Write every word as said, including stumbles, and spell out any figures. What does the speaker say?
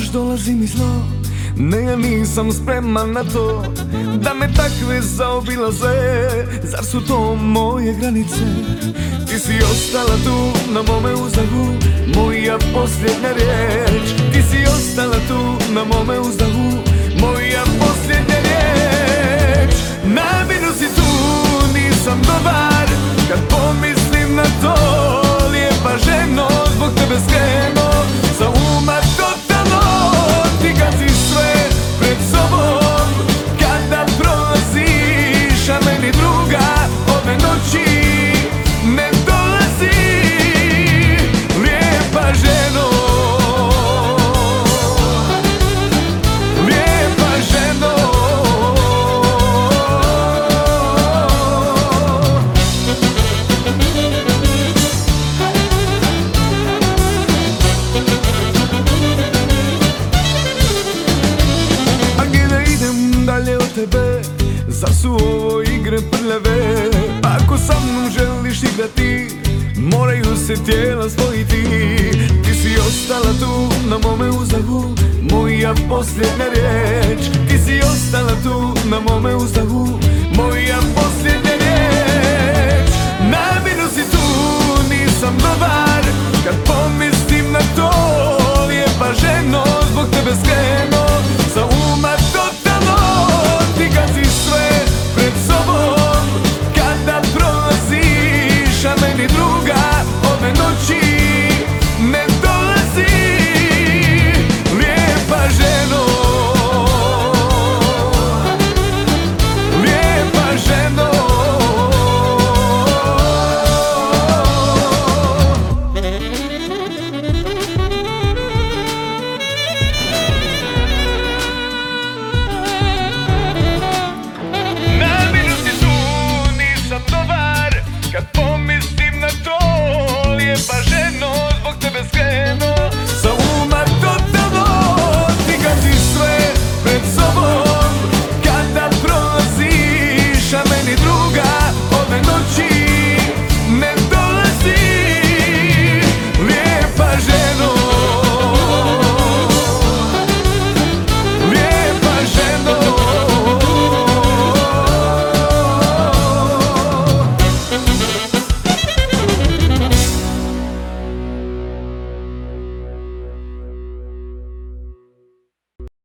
dolazi mi zlo. Ne, ja nisam spreman na to da me takve zaobilaze. Zar su to moje granice? Ti si ostala tu na mome uzdahu, moja posljednja riječ. Ti si ostala tu na mome uzdahu, moja posljednja riječ. Namjerno si tu, nisam dobar kad pomislim na to. Lijepa ženo, zbog tebe skrenuo sa uma totalno. Ti kad si sve pred sobom, kada prolaziš, a meni druga ove noći ne dolazi. Lijepa ženo, lijepa ženo. A gdje da idem dalje od tebe? Zar su ovo igre prljave? Ako sa mnom želiš igrati, moraju se tijela spojiti. Ti si ostala tu na mome uzdahu, moja posljednja riječ. Ti si ostala tu na mome uzdahu, moja posljednja